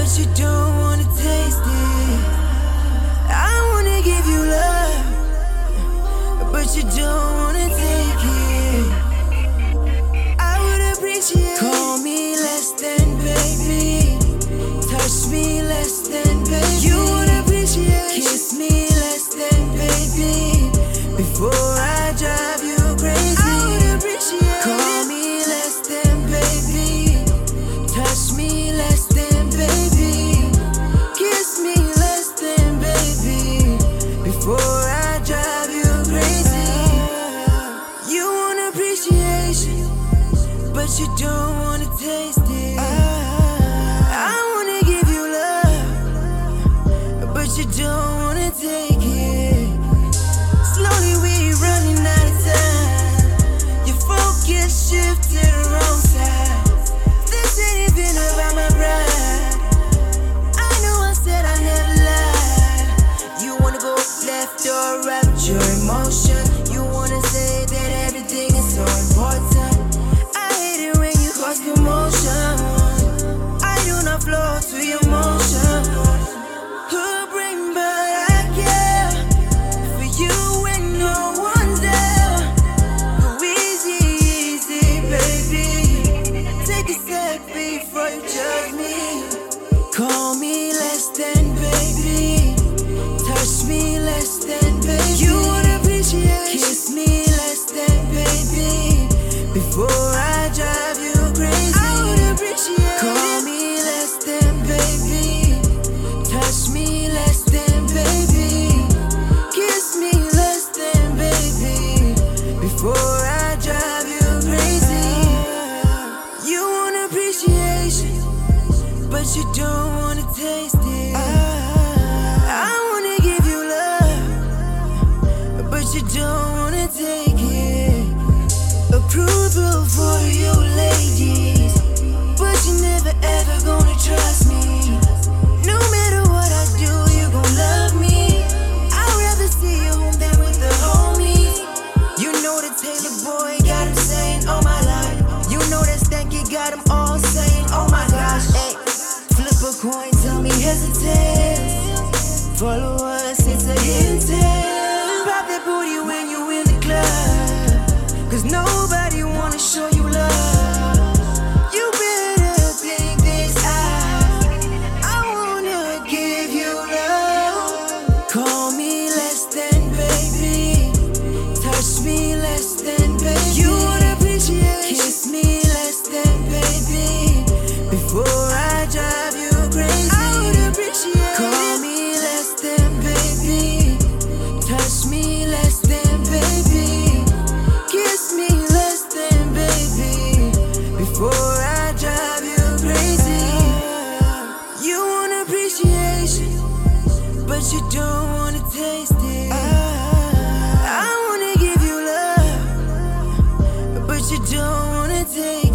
but you don't wanna taste it. I wanna give you love, but you don't wanna take it. I would appreciate. Call me less than baby, touch me less than baby. You would appreciate. Kiss me less than baby, before I drive you crazy. I would appreciate. Call me less than baby, touch me less than baby, kiss me less than baby, before I drive you crazy. You want appreciation, but you don't wanna taste it. I wanna give you love, but you don't wanna take it. Slowly we running out of time. Your focus shift to the wrong side. This ain't even about my pride. I know I said I never lied. You wanna go left or right, your emotion. You wanna say that everything is so important. I hate it when you cause commotion. I do not flow to your motion. Bring, but I care for you when no one's there. Go easy, easy, baby. Take a step before you judge me. Call me less than baby, touch me less than baby. You would appreciate. Kiss me less than baby, before I drive you crazy. I would appreciate. Call me less than baby, touch me less than baby, kiss me less than baby, before I drive you crazy. You want appreciation, but you don't wanna taste it. I wanna give you love, but you don't wanna take it. Approval for you ladies, but you never ever gonna trust me. No matter what I do, you gon' love me. I'd rather see you home than with the homies. You know that Taylor boy got him saying, oh my life. You know that Stanky got him all saying, oh my gosh. Ay, flip a coin, tell me hesitate. Follow us, it's a hidden tale. Pop that booty when you in the club, cause nobody wanna show you love. You better think this out. I wanna give you love. Call me less than baby, touch me less than baby. You would appreciate. Kiss me less than baby, before I drive you crazy. I would appreciate. Call me less than baby, touch me less than baby, kiss me less than baby, before I drive you crazy. You want appreciation, but you don't wanna taste it. I wanna give you love, but you don't wanna take it.